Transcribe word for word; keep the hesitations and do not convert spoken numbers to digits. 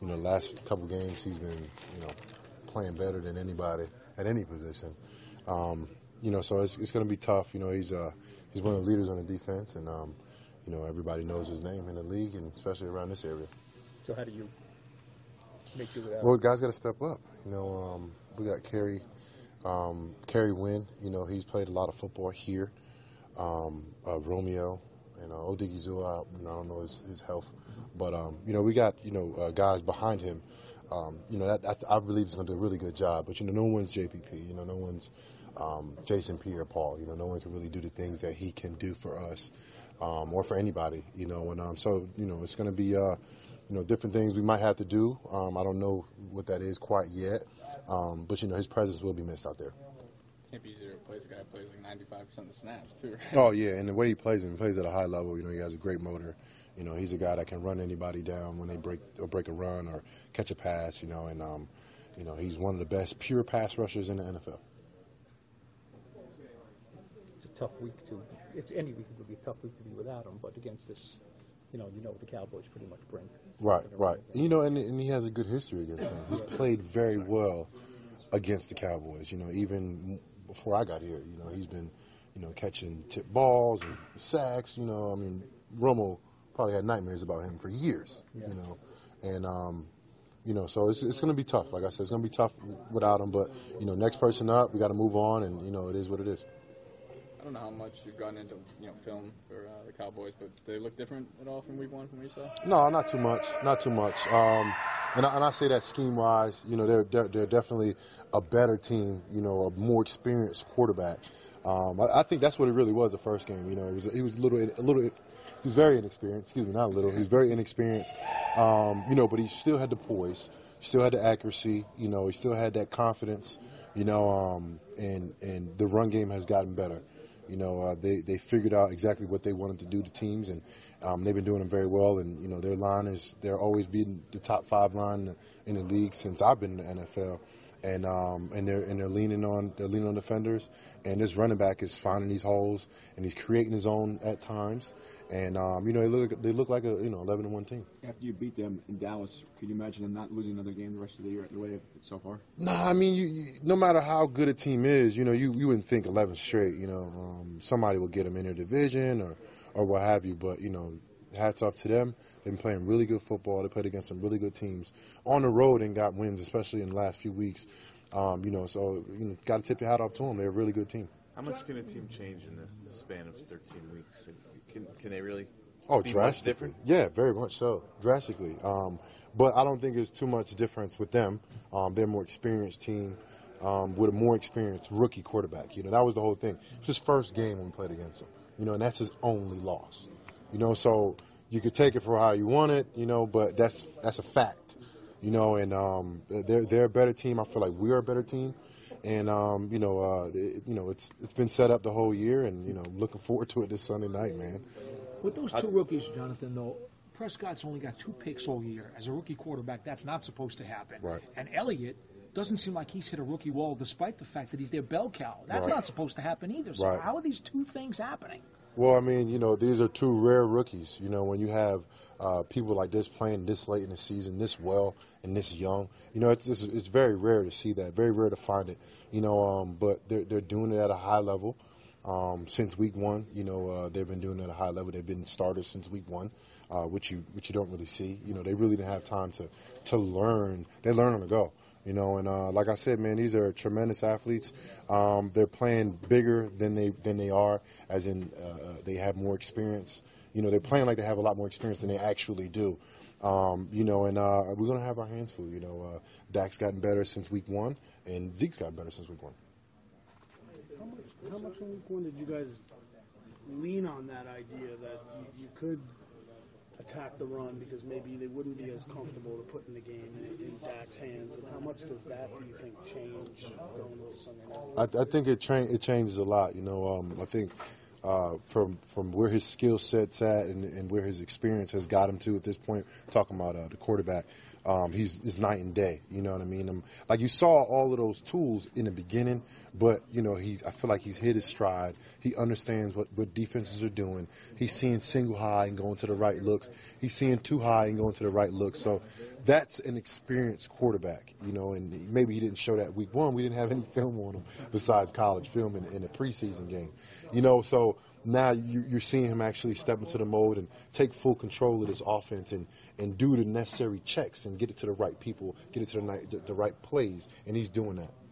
you know, the last couple games he's been, you know, playing better than anybody at any position. Um, you know, so it's, it's going to be tough. You know, he's uh, he's one of the leaders on the defense, and um, you know, everybody knows his name in the league, and especially around this area. So how do you make do with that? Well, guys got to step up. You know, um, we got Kerry, um, Kerry Wynn. You know, he's played a lot of football here. Um, uh, Romeo and uh, Odigizua, you know, I don't know his, his health, but um, you know, we got you know uh, guys behind him. Um, you know, that, I, I believe he's going to do a really good job. But you know, no one's J P P. You know, no one's um, Jason Pierre-Paul. You know, no one can really do the things that he can do for us um, or for anybody. You know, and um, so you know, it's going to be uh, you know different things we might have to do. Um, I don't know what that is quite yet, um, but you know, his presence will be missed out there. Can't be easier to replace a guy who plays like ninety-five percent of the snaps, too. Oh, yeah, and the way he plays, he plays at a high level. You know, he has a great motor. You know, he's a guy that can run anybody down when they break or break a run or catch a pass, you know, and, um, you know, he's one of the best pure pass rushers in the N F L. It's a tough week to – it's any week would be a tough week to be without him, but against this, you know, you know what the Cowboys pretty much bring. It's right, right. You know, and, and he has a good history against them. He's played very well against the Cowboys, you know, even – before I got here, you know, he's been, you know, catching tip balls and sacks. You know, I mean, Romo probably had nightmares about him for years. Yeah. You know, and um, you know, so it's it's going to be tough. Like I said, it's going to be tough without him. But you know, next person up, we got to move on, and you know, it is what it is. I don't know how much you've gotten into, you know, film for uh, the Cowboys, but do they look different at all from week one from what you saw? No, not too much. Not too much. Um, and, I, and I say that scheme-wise, you know, they're, they're they're definitely a better team, you know, a more experienced quarterback. Um, I, I think that's what it really was the first game. You know, it was he was a little a little he was very inexperienced. Excuse me, not a little. He was very inexperienced. Um, you know, but he still had the poise. He still had the accuracy. You know, he still had that confidence. You know, um, and and the run game has gotten better. You know, uh, they, they figured out exactly what they wanted to do to teams, and um, they've been doing them very well. And, you know, their line is, they're always beating the top five line in the league since I've been in the N F L. And um, and they're and they're leaning on they're leaning on defenders, and this running back is finding these holes, and he's creating his own at times, and um, you know they look they look like a you know eleven and one team. After you beat them in Dallas, could you imagine them not losing another game the rest of the year the way it's so far? No, nah, I mean you, you, no matter how good a team is, you know you, you wouldn't think eleven straight. You know um, somebody will get them in their division or or what have you, but you know hats off to them. They've been playing really good football. They played against some really good teams on the road and got wins, especially in the last few weeks. Um, you know, so you know, got to tip your hat off to them. They're a really good team. How much can a team change in the span of thirteen weeks? Can can they really? Oh, be drastically. Much different? Yeah, very much so, drastically. Um, but I don't think there's too much difference with them. Um, they're a more experienced team um, with a more experienced rookie quarterback. You know, that was the whole thing. It was his first game when we played against him. You know, and that's his only loss. You know, so you could take it for how you want it. You know, but that's that's a fact. You know, and um, they're they're a better team. I feel like we're a better team, and um, you know, uh, it, you know, it's it's been set up the whole year, and you know, looking forward to it this Sunday night, man. With those two rookies, Jonathan, though, Prescott's only got two picks all year. As a rookie quarterback, that's not supposed to happen. Right. And Elliott doesn't seem like he's hit a rookie wall, despite the fact that he's their bell cow. That's right. not supposed to happen either. So right. how are these two things happening? Well, I mean, you know, these are two rare rookies. You know, when you have uh, people like this playing this late in the season, this well and this young, you know, it's it's, it's very rare to see that, very rare to find it. You know, um, but they're they're doing it at a high level um, since week one. You know, uh, they've been doing it at a high level. They've been starters since week one, uh, which you which you don't really see. You know, they really didn't have time to to learn. They learn on the go. You know, and uh, like I said, man, these are tremendous athletes. Um, they're playing bigger than they than they are, as in uh, they have more experience. You know, they're playing like they have a lot more experience than they actually do. Um, you know, and uh, we're going to have our hands full. You know, uh, Dak's gotten better since week one, and Zeke's gotten better since week one. How much, how much in week one did you guys lean on that idea that you, you could attack the run because maybe they wouldn't be as comfortable to put in the game in, in Dak's hands, and how much does that, do you think, change going into Sunday night? I, I think it tra- it changes a lot. You know, um, I think uh, from from where his skill set's at and, and where his experience has got him to at this point, talking about uh, the quarterback, um, he's is night and day. You know what I mean? Um, like you saw all of those tools in the beginning, but you know he's. I feel like he's hit his stride. He understands what, what defenses are doing. He's seeing single high and going to the right looks. He's seeing two high and going to the right looks. So that's an experienced quarterback. You know, and maybe he didn't show that week one. We didn't have any film on him besides college film in, in a preseason game. You know, so. Now you, you're seeing him actually step into the mode and take full control of this offense and, and do the necessary checks and get it to the right people, get it to the, the, the right plays, and he's doing that.